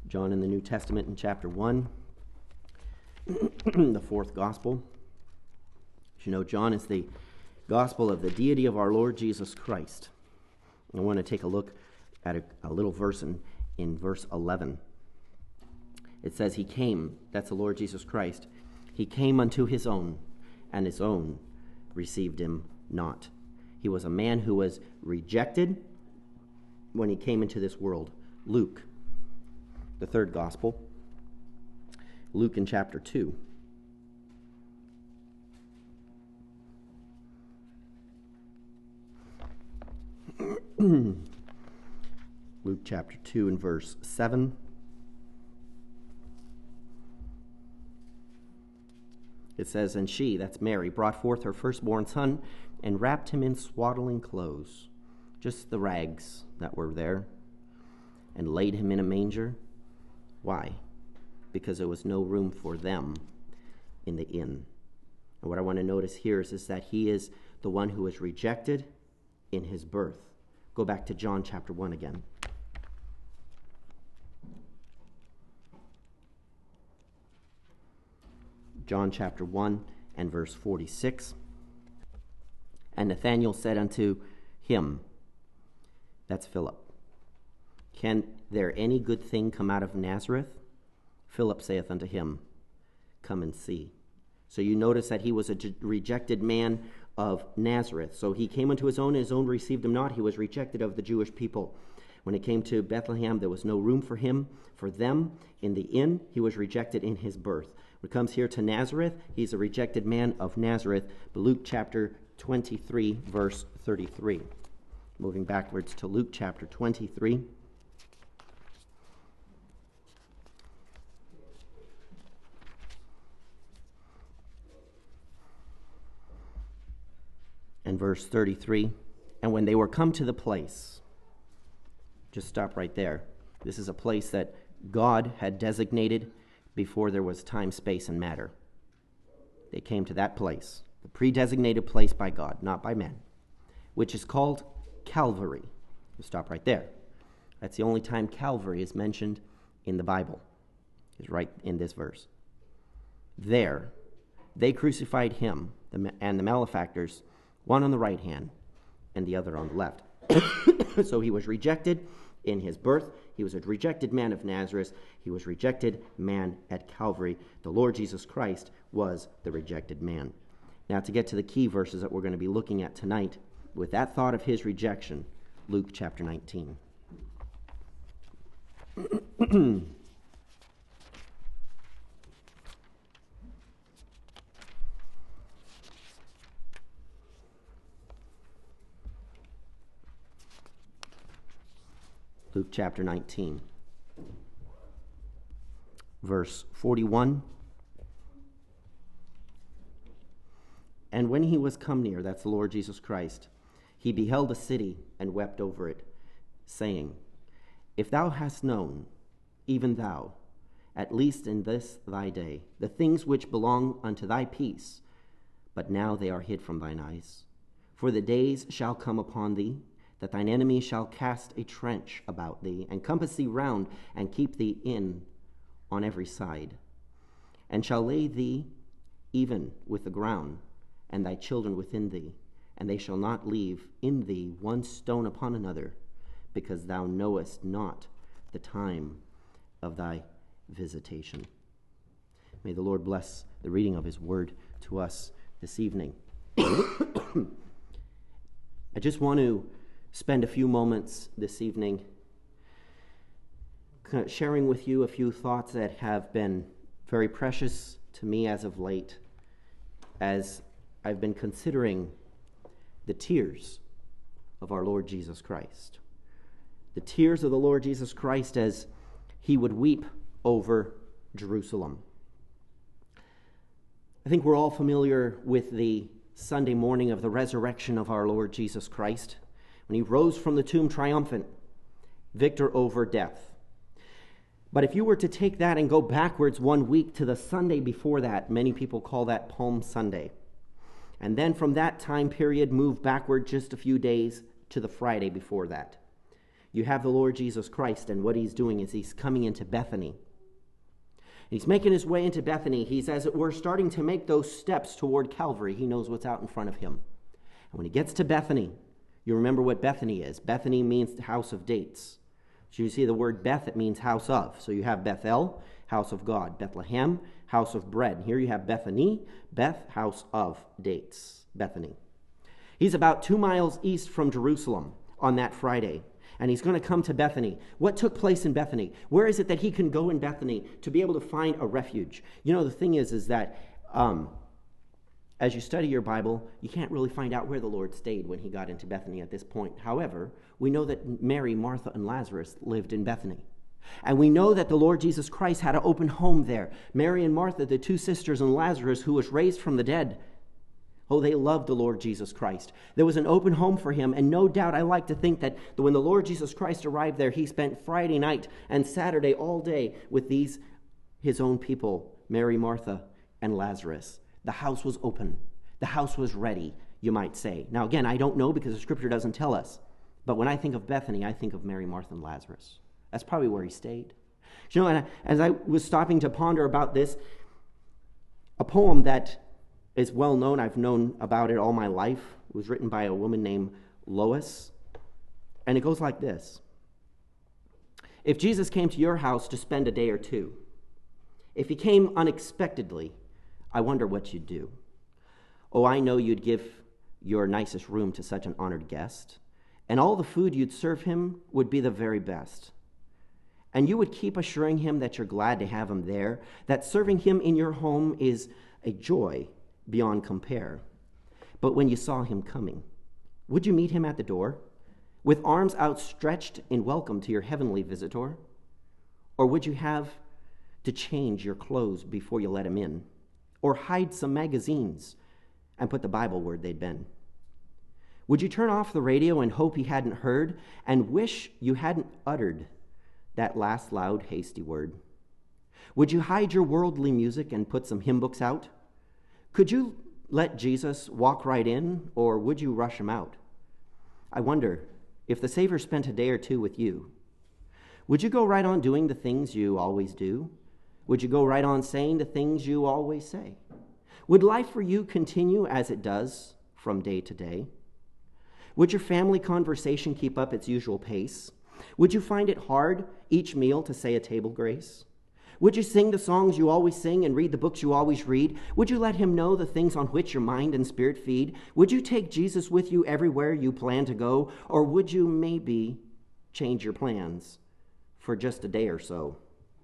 John in the New Testament in chapter 1, the fourth gospel. As you know, John is the gospel of the deity of our Lord Jesus Christ. I want to take a look at a little verse in verse 11. It says, He came, that's the Lord Jesus Christ, He came unto His own, and His own received Him not. He was a man who was rejected when He came into this world. Luke, the third gospel, Luke in chapter 2. Luke chapter 2 and verse 7. It says, And she, that's Mary, brought forth her firstborn son and wrapped him in swaddling clothes, just the rags that were there, and laid him in a manger. Why? Because there was no room for them in the inn. And what I want to notice here is that He is the one who was rejected in His birth. Go back to John chapter 1 again. John chapter 1 and verse 46. And Nathanael said unto him, that's Philip, Can there any good thing come out of Nazareth? Philip saith unto him, Come and see. So you notice that he was a rejected man of Nazareth. So he came unto his own, and his own received him not. He was rejected of the Jewish people. When it came to Bethlehem, there was no room for him, for them in the inn. He was rejected in his birth. When it comes here to Nazareth, he's a rejected man of Nazareth. But Luke chapter 23, verse 33. Moving backwards to Luke chapter 23. And verse 33, and when they were come to the place, just stop right there. This is a place that God had designated before there was time, space, and matter. They came to that place, the pre-designated place by God, not by men, which is called Calvary. We'll stop right there. That's the only time Calvary is mentioned in the Bible, is right in this verse. There, they crucified him and the malefactors, one on the right hand and the other on the left. So he was rejected in his birth. He was a rejected man of Nazareth. He was rejected man at Calvary. The Lord Jesus Christ was the rejected man. Now, to get to the key verses that we're going to be looking at tonight, with that thought of his rejection, Luke chapter 19. Luke chapter 19, verse 41. And when he was come near, that's the Lord Jesus Christ, he beheld a city and wept over it, saying, If thou hast known, even thou, at least in this thy day, the things which belong unto thy peace, but now they are hid from thine eyes. For the days shall come upon thee, that thine enemy shall cast a trench about thee, and compass thee round, and keep thee in on every side, and shall lay thee even with the ground, and thy children within thee, and they shall not leave in thee one stone upon another, because thou knowest not the time of thy visitation. May the Lord bless the reading of his word to us this evening. I just want to spend a few moments this evening sharing with you a few thoughts that have been very precious to me as of late, as I've been considering the tears of our Lord Jesus Christ. The tears of the Lord Jesus Christ as he would weep over Jerusalem. I think we're all familiar with the Sunday morning of the resurrection of our Lord Jesus Christ, when he rose from the tomb triumphant, victor over death. But if you were to take that and go backwards 1 week to the Sunday before that, many people call that Palm Sunday, and then from that time period move backward just a few days to the Friday before that, you have the Lord Jesus Christ, and what he's doing is he's coming into Bethany. He's making his way into Bethany. He's, as it were, starting to make those steps toward Calvary. He knows what's out in front of him. And when he gets to Bethany, you remember what Bethany is. Bethany means the house of dates. So you see the word Beth, it means house of. So you have Bethel, house of God. Bethlehem, house of bread. Here you have Bethany, Beth, house of dates. Bethany. He's about 2 miles east from Jerusalem on that Friday. And he's going to come to Bethany. What took place in Bethany? Where is it that he can go in Bethany to be able to find a refuge? You know, the thing is that as you study your Bible, you can't really find out where the Lord stayed when he got into Bethany at this point. However, we know that Mary, Martha, and Lazarus lived in Bethany. And we know that the Lord Jesus Christ had an open home there. Mary and Martha, the 2 sisters, and Lazarus, who was raised from the dead, oh, they loved the Lord Jesus Christ. There was an open home for him, and no doubt I like to think that when the Lord Jesus Christ arrived there, he spent Friday night and Saturday all day with these, his own people, Mary, Martha, and Lazarus. The house was open. The house was ready, you might say. Now, again, I don't know because the Scripture doesn't tell us. But when I think of Bethany, I think of Mary, Martha, and Lazarus. That's probably where he stayed. You know, and as I was stopping to ponder about this, a poem that is well known, I've known about it all my life. It was written by a woman named Lois. And it goes like this. If Jesus came to your house to spend a day or two, if he came unexpectedly, I wonder what you'd do. Oh, I know you'd give your nicest room to such an honored guest, and all the food you'd serve him would be the very best. And you would keep assuring him that you're glad to have him there, that serving him in your home is a joy beyond compare. But when you saw him coming, would you meet him at the door, with arms outstretched in welcome to your heavenly visitor? Or would you have to change your clothes before you let him in, or hide some magazines and put the Bible where they'd been? Would you turn off the radio and hope he hadn't heard, and wish you hadn't uttered that last loud, hasty word? Would you hide your worldly music and put some hymn books out? Could you let Jesus walk right in, or would you rush him out? I wonder, if the Savior spent a day or two with you, would you go right on doing the things you always do? Would you go right on saying the things you always say? Would life for you continue as it does from day to day? Would your family conversation keep up its usual pace? Would you find it hard each meal to say a table grace? Would you sing the songs you always sing and read the books you always read? Would you let him know the things on which your mind and spirit feed? Would you take Jesus with you everywhere you plan to go? Or would you maybe change your plans for just a day or so?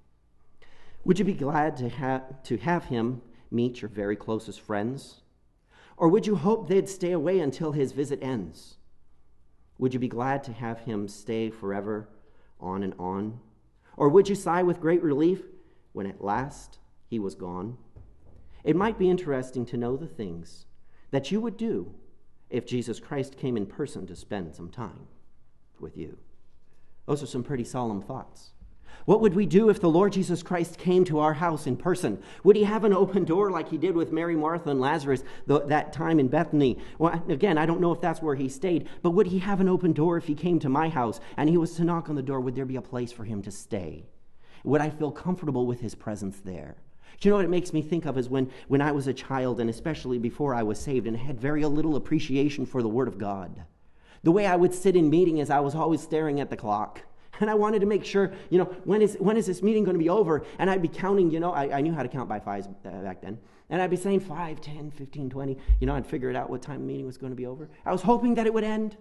Would you be glad to have him meet your very closest friends? Or would you hope they'd stay away until his visit ends? Would you be glad to have him stay forever on and on? Or would you sigh with great relief when at last he was gone? It might be interesting to know the things that you would do if Jesus Christ came in person to spend some time with you. Those are some pretty solemn thoughts. What would we do if the Lord Jesus Christ came to our house in person? Would he have an open door like he did with Mary, Martha, and Lazarus that time in Bethany? Well, again, I don't know if that's where he stayed, but would he have an open door if he came to my house and he was to knock on the door? Would there be a place for him to stay? Would I feel comfortable with his presence there? Do you know what it makes me think of is when I was a child, and especially before I was saved, and had very little appreciation for the Word of God. The way I would sit in meeting is I was always staring at the clock. And I wanted to make sure, when is this meeting going to be over? And I'd be counting, I knew how to count by fives back then. And I'd be saying 5, 10, 15, 20. I'd figure it out what time the meeting was going to be over. I was hoping that it would end.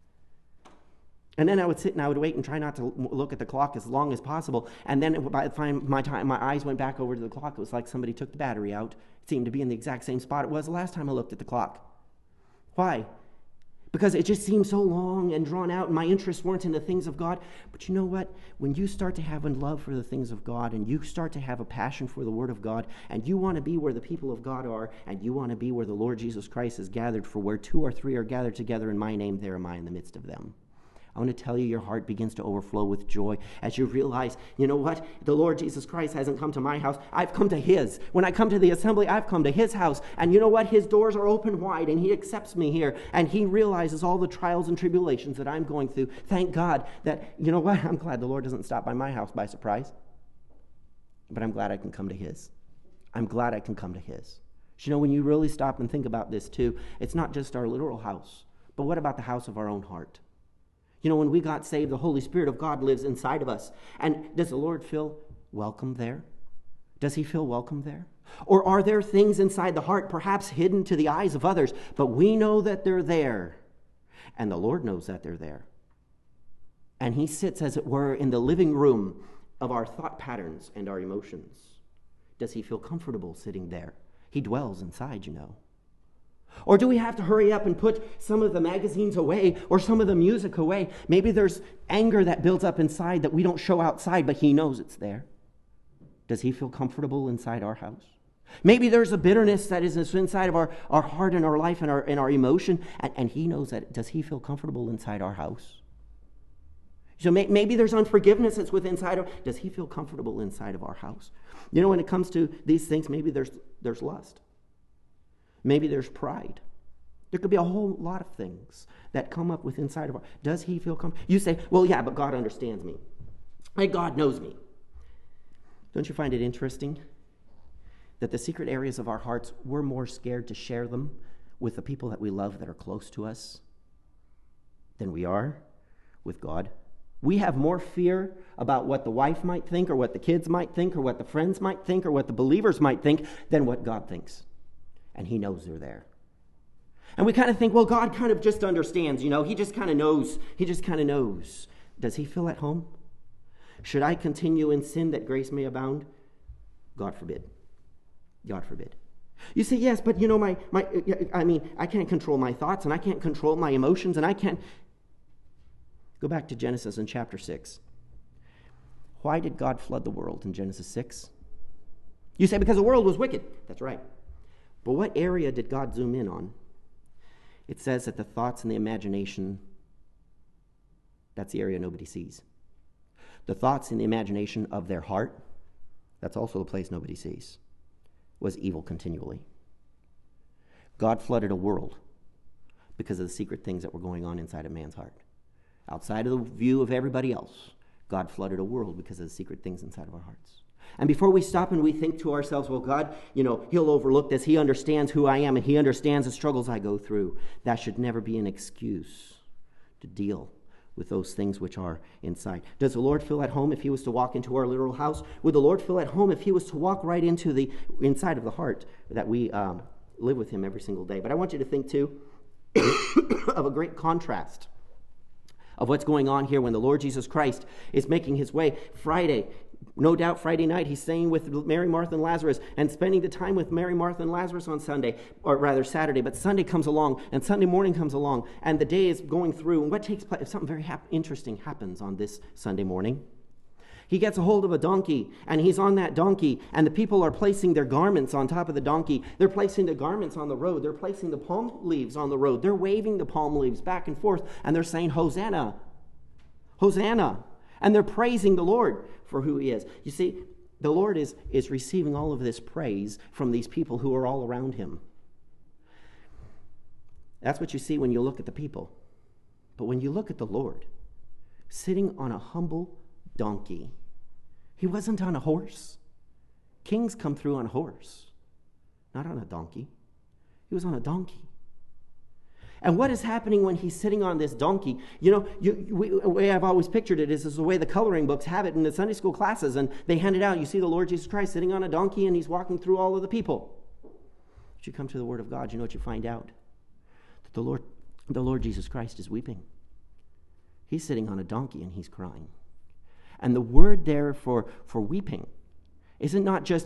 And then I would sit and I would wait and try not to look at the clock as long as possible. And then by the time my eyes went back over to the clock, it was like somebody took the battery out. It seemed to be in the exact same spot it was the last time I looked at the clock. Why? Because it just seemed so long and drawn out, and my interests weren't in the things of God. But you know what? When you start to have a love for the things of God, and you start to have a passion for the Word of God, and you want to be where the people of God are, and you want to be where the Lord Jesus Christ is gathered, for where 2 or 3 are gathered together in my name, there am I in the midst of them. I want to tell you, your heart begins to overflow with joy as you realize, you know what? The Lord Jesus Christ hasn't come to my house. I've come to his. When I come to the assembly, I've come to his house. And you know what? His doors are open wide, and he accepts me here. And he realizes all the trials and tribulations that I'm going through. Thank God that, you know what? I'm glad the Lord doesn't stop by my house by surprise. But I'm glad I can come to his. I'm glad I can come to his. You know, when you really stop and think about this too, it's not just our literal house, but what about the house of our own heart? You know, when we got saved, the Holy Spirit of God lives inside of us. And does the Lord feel welcome there? Does he feel welcome there? Or are there things inside the heart, perhaps hidden to the eyes of others, but we know that they're there, and the Lord knows that they're there? And he sits, as it were, in the living room of our thought patterns and our emotions. Does he feel comfortable sitting there? He dwells inside, you know. Or do we have to hurry up and put some of the magazines away or some of the music away? Maybe there's anger that builds up inside that we don't show outside, but he knows it's there. Does he feel comfortable inside our house? Maybe there's a bitterness that is inside of our heart and our life and our emotion, and he knows that. Does he feel comfortable inside our house? So maybe there's unforgiveness that's within inside of. Does he feel comfortable inside of our house? You know, when it comes to these things, maybe there's lust. Maybe there's pride. There could be a whole lot of things that come up with inside of our. Does he feel comfortable? You say, well, yeah, but God understands me. And God knows me. Don't you find it interesting that the secret areas of our hearts, we're more scared to share them with the people that we love that are close to us than we are with God? We have more fear about what the wife might think or what the kids might think or what the friends might think or what the believers might think than what God thinks. And he knows they're there. And we kind of think, well, God kind of just understands, you know. He just kind of knows. He just kind of knows. Does he feel at home? Should I continue in sin that grace may abound? God forbid. God forbid. You say, yes, but you know, I can't control my thoughts and I can't control my emotions and I can't. Go back to Genesis in chapter 6. Why did God flood the world in Genesis 6? You say, because the world was wicked. That's right. But what area did God zoom in on? It says that the thoughts and the imagination, that's the area nobody sees. The thoughts and the imagination of their heart, that's also the place nobody sees, was evil continually. God flooded a world because of the secret things that were going on inside of man's heart. Outside of the view of everybody else, God flooded a world because of the secret things inside of our hearts. And before we stop and we think to ourselves, well, God, you know, he'll overlook this. He understands who I am and he understands the struggles I go through. That should never be an excuse to deal with those things which are inside. Does the Lord feel at home if he was to walk into our literal house? Would the Lord feel at home if he was to walk right into the inside of the heart that we live with him every single day? But I want you to think, too, of a great contrast of what's going on here when the Lord Jesus Christ is making his way. Friday, no doubt Friday night, he's staying with Mary, Martha, and Lazarus and spending the time with Mary, Martha, and Lazarus on Sunday, or rather Saturday. But Sunday comes along, and Sunday morning comes along, and the day is going through. And what takes place? Something very interesting happens on this Sunday morning. He gets a hold of a donkey, and he's on that donkey, and the people are placing their garments on top of the donkey. They're placing the garments on the road. They're placing the palm leaves on the road. They're waving the palm leaves back and forth, and they're saying, Hosanna, Hosanna. And they're praising the Lord for who he is. You see, the Lord is receiving all of this praise from these people who are all around him. That's what you see when you look at the people. But when you look at the Lord, sitting on a humble donkey, he wasn't on a horse. Kings come through on a horse, not on a donkey. He was on a donkey. And what is happening when he's sitting on this donkey? You know, the way I've always pictured it is the way the coloring books have it in the Sunday school classes, and they hand it out. You see the Lord Jesus Christ sitting on a donkey, and he's walking through all of the people. But you come to the Word of God, you know what you find out? That the Lord Jesus Christ is weeping. He's sitting on a donkey, and he's crying. And the word there for weeping isn't not just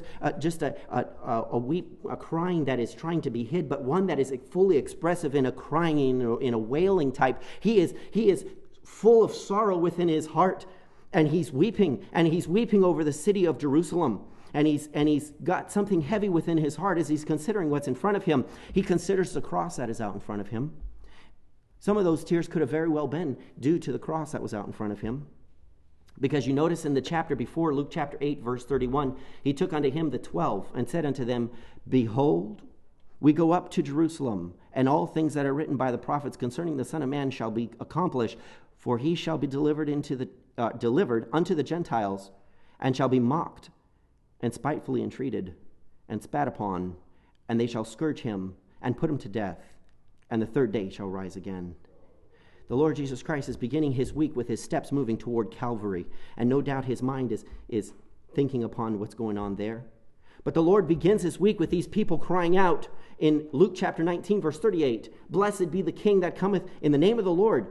a crying that is trying to be hid, but one that is fully expressive in a crying, in a wailing type. He is full of sorrow within his heart, and he's weeping over the city of Jerusalem. And he's got something heavy within his heart as he's considering what's in front of him. He considers the cross that is out in front of him. Some of those tears could have very well been due to the cross that was out in front of him. Because you notice in the chapter before, Luke chapter 8, verse 31, he took unto him the 12 and said unto them, Behold, we go up to Jerusalem, and all things that are written by the prophets concerning the Son of Man shall be accomplished, for he shall be delivered unto the Gentiles, and shall be mocked, and spitefully entreated, and spat upon, and they shall scourge him, and put him to death, and the third day shall rise again. The Lord Jesus Christ is beginning his week with his steps moving toward Calvary, and no doubt his mind is thinking upon what's going on there. But the Lord begins his week with these people crying out in Luke chapter 19, verse 38, Blessed be the King that cometh in the name of the Lord.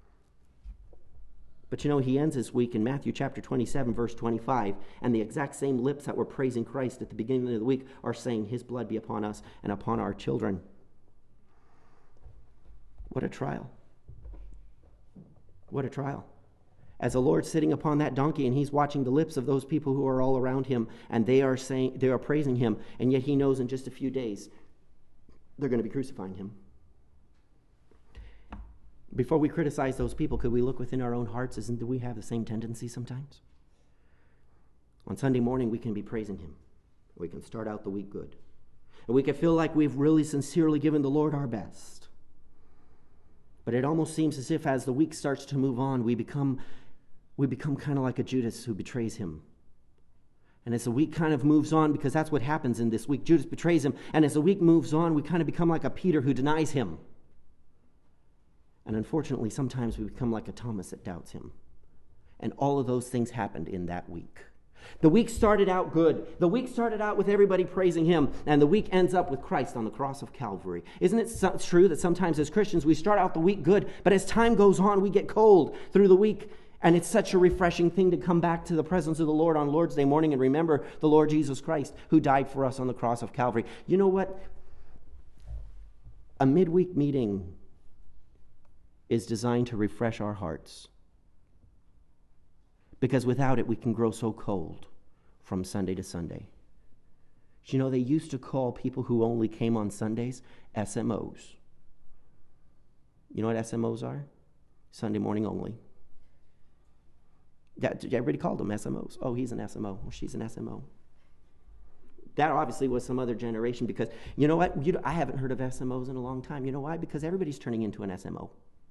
But he ends his week in Matthew chapter 27, verse 25, and the exact same lips that were praising Christ at the beginning of the week are saying, His blood be upon us and upon our children. What a trial. What a trial. As the Lord's sitting upon that donkey and he's watching the lips of those people who are all around him, and they are praising him, and yet he knows in just a few days they're going to be crucifying him. Before we criticize those people, could we look within our own hearts? Do we have the same tendency sometimes? On Sunday morning, we can be praising him. We can start out the week good. And we can feel like we've really sincerely given the Lord our best. But it almost seems as if as the week starts to move on, we become kind of like a Judas who betrays him. And as the week kind of moves on, because that's what happens in this week, Judas betrays him. And as the week moves on, we kind of become like a Peter who denies him. And unfortunately, sometimes we become like a Thomas that doubts him. And all of those things happened in that week. The week started out good. The week started out with everybody praising him. And the week ends up with Christ on the cross of Calvary. Isn't it true that sometimes as Christians we start out the week good, but as time goes on we get cold through the week? And it's such a refreshing thing to come back to the presence of the Lord on Lord's Day morning and remember the Lord Jesus Christ who died for us on the cross of Calvary. You know what? A midweek meeting is designed to refresh our hearts. Because without it, we can grow so cold from Sunday to Sunday. They used to call people who only came on Sundays SMOs. You know what SMOs are? Sunday morning only. Everybody called them SMOs. Oh, he's an SMO. Well, she's an SMO. That obviously was some other generation because, you know what? I haven't heard of SMOs in a long time. You know why? Because everybody's turning into an SMO.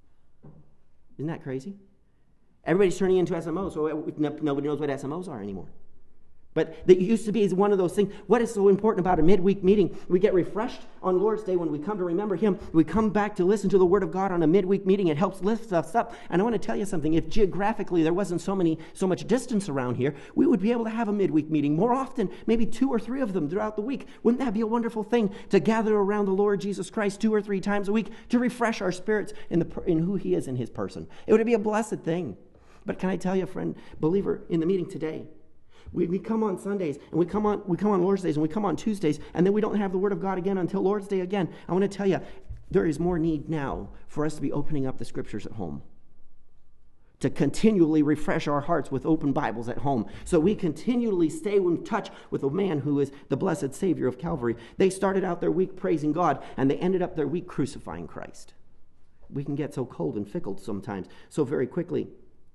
Isn't that crazy? Everybody's turning into SMOs, so nobody knows what SMOs are anymore. But it used to be one of those things. What is so important about a midweek meeting? We get refreshed on Lord's Day when we come to remember him. We come back to listen to the Word of God on a midweek meeting. It helps lift us up. And I want to tell you something. If geographically there wasn't so much distance around here, we would be able to have a midweek meeting more often, maybe 2 or 3 of them throughout the week. Wouldn't that be a wonderful thing to gather around the Lord Jesus Christ 2 or 3 times a week to refresh our spirits in who he is in his person? It would be a blessed thing. But can I tell you, friend, believer, in the meeting today, we come on Sundays, and we come on Lord's Days, and we come on Tuesdays, and then we don't have the Word of God again until Lord's Day again. I want to tell you, there is more need now for us to be opening up the Scriptures at home, to continually refresh our hearts with open Bibles at home, so we continually stay in touch with the man who is the blessed Savior of Calvary. They started out their week praising God, and they ended up their week crucifying Christ. We can get so cold and fickle sometimes, so very quickly.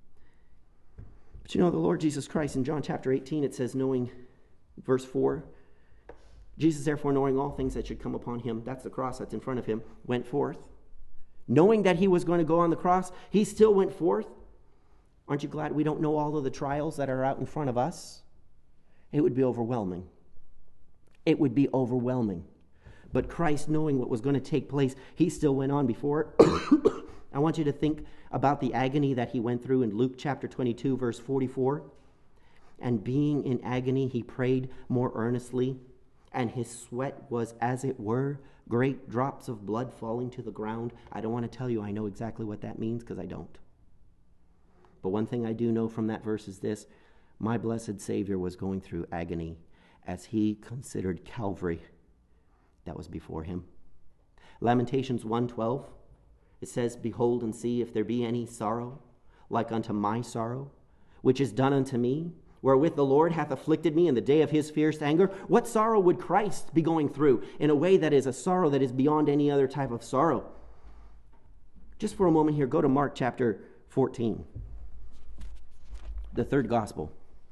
But the Lord Jesus Christ in John chapter 18, it says, verse 4, Jesus therefore knowing all things that should come upon him, that's the cross that's in front of him, went forth. Knowing that he was going to go on the cross, he still went forth. Aren't you glad we don't know all of the trials that are out in front of us? It would be overwhelming. It would be overwhelming. But Christ, knowing what was going to take place, he still went on before it. I want you to think about the agony that he went through in Luke chapter 22, verse 44. And being in agony, he prayed more earnestly, and his sweat was, as it were, great drops of blood falling to the ground. I don't want to tell you I know exactly what that means, because I don't. But one thing I do know from that verse is this: my blessed Savior was going through agony as he considered Calvary that was before him. Lamentations 1:12. It says, behold and see if there be any sorrow, like unto my sorrow, which is done unto me, wherewith the Lord hath afflicted me in the day of his fierce anger. What sorrow would Christ be going through in a way that is a sorrow that is beyond any other type of sorrow? Just for a moment here, go to Mark chapter 14. The second gospel.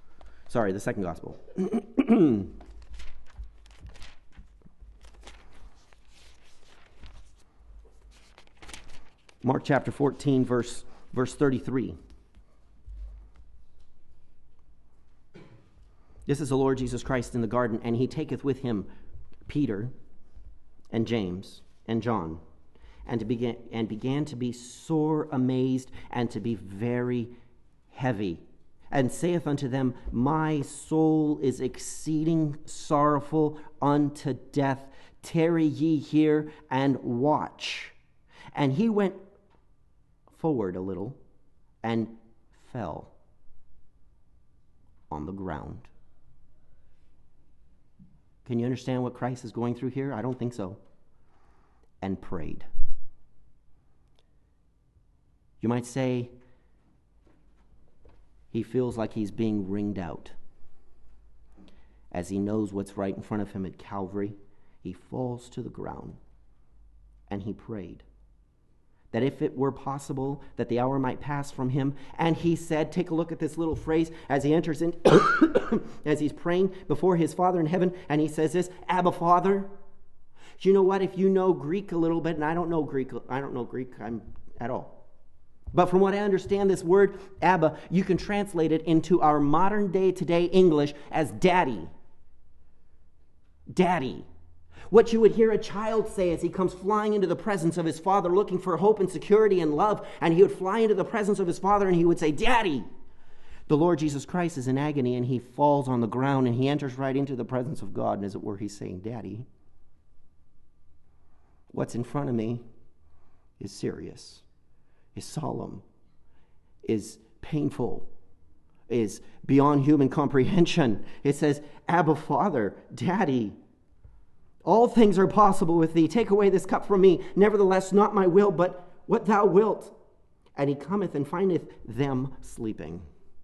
Mark chapter 14, verse 33. This is the Lord Jesus Christ in the garden, and he taketh with him Peter and James and John, and began to be sore amazed and to be very heavy, and saith unto them, My soul is exceeding sorrowful unto death. Tarry ye here and watch. And he went forward a little and fell on the ground. Can you understand what Christ is going through here? I don't think so. And prayed. You might say he feels like he's being wringed out. As he knows what's right in front of him at Calvary, he falls to the ground and he prayed that if it were possible that the hour might pass from him. And he said, take a look at this little phrase as he enters in, as he's praying before his Father in heaven, and he says this, Abba, Father. You know what? If you know Greek a little bit, and I don't know Greek at all. But from what I understand, this word, Abba, you can translate it into our modern day today English as daddy. Daddy. What you would hear a child say as he comes flying into the presence of his father, looking for hope and security and love, and he would fly into the presence of his father and he would say, Daddy. The Lord Jesus Christ is in agony and he falls on the ground and he enters right into the presence of God, and as it were, he's saying, Daddy. What's in front of me is serious, is solemn, is painful, is beyond human comprehension. It says, Abba, Father, Daddy. All things are possible with thee. Take away this cup from me. Nevertheless, not my will, but what thou wilt. And he cometh and findeth them sleeping.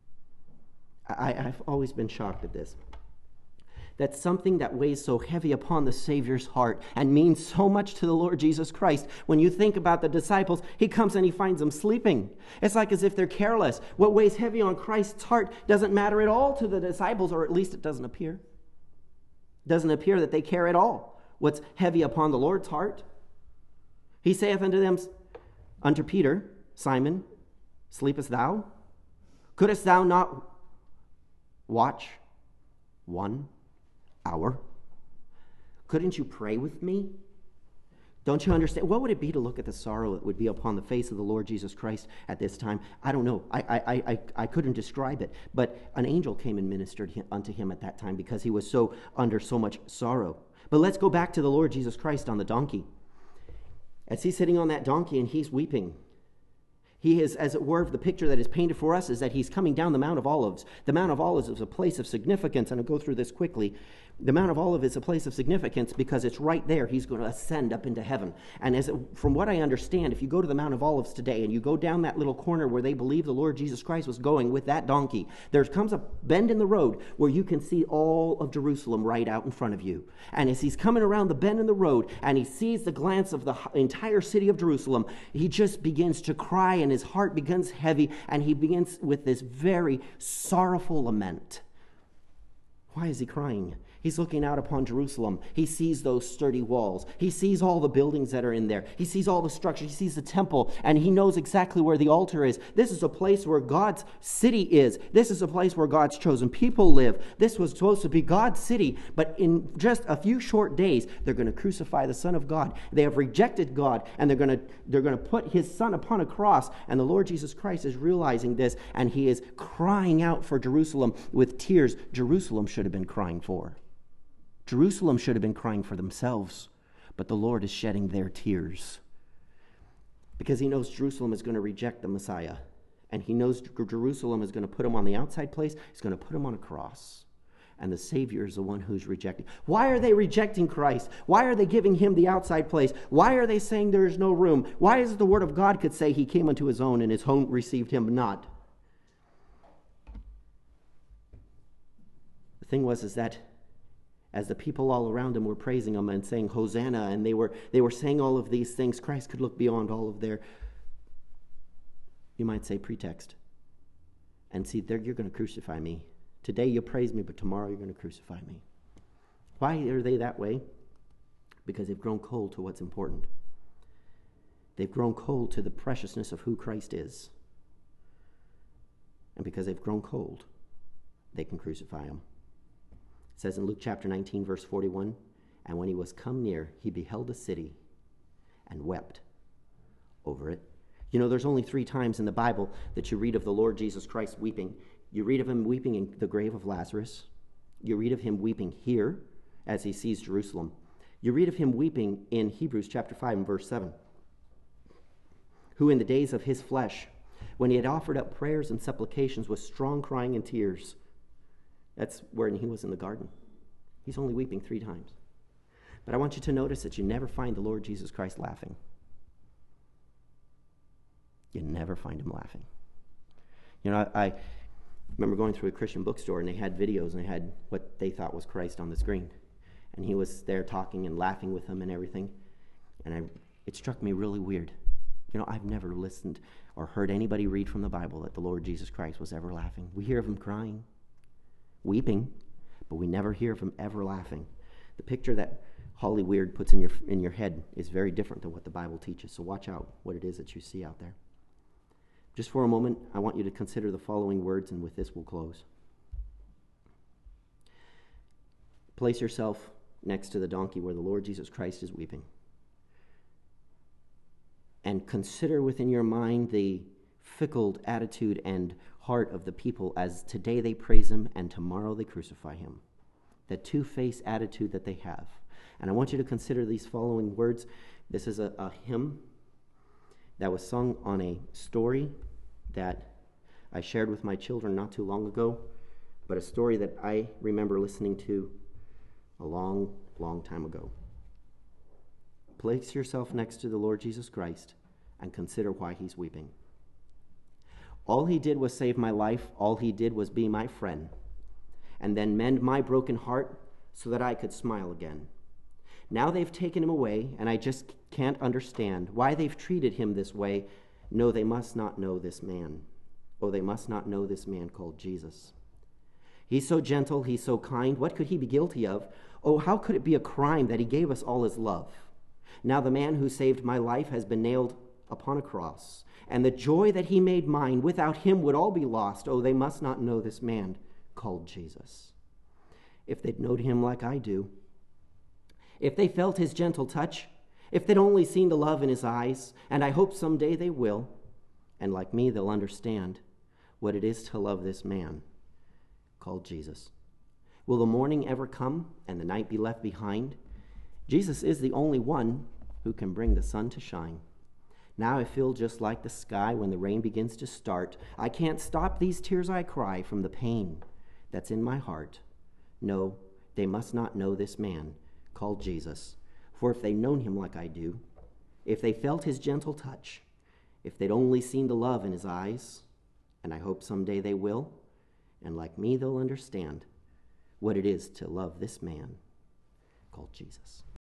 I've always been shocked at this. That something that weighs so heavy upon the Savior's heart and means so much to the Lord Jesus Christ, when you think about the disciples, he comes and he finds them sleeping. It's like as if they're careless. What weighs heavy on Christ's heart doesn't matter at all to the disciples, or at least it doesn't appear. It doesn't appear that they care at all what's heavy upon the Lord's heart. He saith unto Peter, Simon, sleepest thou? Couldst thou not watch 1 hour? Couldn't you pray with me? Don't you understand? What would it be to look at the sorrow that would be upon the face of the Lord Jesus Christ at this time? I don't know. I couldn't describe it. But an angel came and ministered unto him at that time because he was so under so much sorrow. But let's go back to the Lord Jesus Christ on the donkey. As he's sitting on that donkey and he's weeping, he is, as it were, the picture that is painted for us is that he's coming down the Mount of Olives. The Mount of Olives is a place of significance, and I'll go through this quickly. The Mount of Olives is a place of significance because it's right there. He's going to ascend up into heaven. And from what I understand, if you go to the Mount of Olives today and you go down that little corner where they believe the Lord Jesus Christ was going with that donkey, there comes a bend in the road where you can see all of Jerusalem right out in front of you. And as he's coming around the bend in the road and he sees the glance of the entire city of Jerusalem, he just begins to cry and his heart becomes heavy and he begins with this very sorrowful lament. Why is he crying? He's looking out upon Jerusalem. He sees those sturdy walls. He sees all the buildings that are in there. He sees all the structure. He sees the temple, and he knows exactly where the altar is. This is a place where God's city is. This is a place where God's chosen people live. This was supposed to be God's city, but in just a few short days, they're going to crucify the Son of God. They have rejected God, and they're going to put his Son upon a cross, and the Lord Jesus Christ is realizing this, and he is crying out for Jerusalem with tears Jerusalem should have been crying for. Jerusalem should have been crying for themselves, but the Lord is shedding their tears because he knows Jerusalem is going to reject the Messiah, and he knows Jerusalem is going to put him on the outside place. He's going to put him on a cross, and the Savior is the one who's rejecting. Why are they rejecting Christ? Why are they giving him the outside place? Why are they saying there is no room? Why is it the Word of God could say he came unto his own and his own received him not? The thing is that as the people all around him were praising him and saying Hosanna, and they were saying all of these things, Christ could look beyond all of their You might say pretext. And see, there you're going to crucify me. Today you'll praise me, but tomorrow you're going to crucify me. Why are they that way? Because they've grown cold to what's important. They've grown cold to the preciousness of who Christ is. And because they've grown cold, they can crucify him. It says in Luke chapter 19, verse 41, and when he was come near, he beheld a city and wept over it. You know, there's only 3 times in the Bible that you read of the Lord Jesus Christ weeping. You read of him weeping in the grave of Lazarus. You read of him weeping here as he sees Jerusalem. You read of him weeping in Hebrews chapter 5 and verse 7. Who in the days of his flesh, when he had offered up prayers and supplications with strong crying and tears, that's when he was in the garden. He's only weeping 3 times. But I want you to notice that you never find the Lord Jesus Christ laughing. You never find him laughing. You know, I remember going through a Christian bookstore and they had videos and they had what they thought was Christ on the screen. And he was there talking and laughing with them and everything. And it struck me really weird. You know, I've never listened or heard anybody read from the Bible that the Lord Jesus Christ was ever laughing. We hear of him crying, weeping, but we never hear of him ever laughing. The picture that Holly Weird puts in your head is very different than what the Bible teaches. So watch out what it is that you see out there. Just for a moment, I want you to consider the following words, and with this we'll close. Place yourself next to the donkey where the Lord Jesus Christ is weeping. And consider within your mind the fickle attitude and heart of the people as today they praise him and tomorrow they crucify him. The two-faced attitude that they have. And I want you to consider these following words. This is a hymn that was sung on a story that I shared with my children not too long ago, but a story that I remember listening to a long, long time ago. Place yourself next to the Lord Jesus Christ and consider why he's weeping. All he did was save my life. All he did was be my friend and then mend my broken heart so that I could smile again. Now they've taken him away, and I just can't understand why they've treated him this way. No, they must not know this man. Oh, they must not know this man called Jesus. He's so gentle, he's so kind. What could he be guilty of? Oh, how could it be a crime that he gave us all his love? Now the man who saved my life has been nailed upon a cross, and the joy that he made mine, without him would all be lost. Oh, they must not know this man called Jesus. If they'd known him like I do, if they felt his gentle touch, if they'd only seen the love in his eyes, and I hope someday they will, and like me, they'll understand what it is to love this man called Jesus. Will the morning ever come and the night be left behind? Jesus is the only one who can bring the sun to shine. Now I feel just like the sky when the rain begins to start. I can't stop these tears I cry from the pain that's in my heart. No, they must not know this man called Jesus. For if they'd known him like I do, if they felt his gentle touch, if they'd only seen the love in his eyes, and I hope someday they will, and like me they'll understand what it is to love this man called Jesus.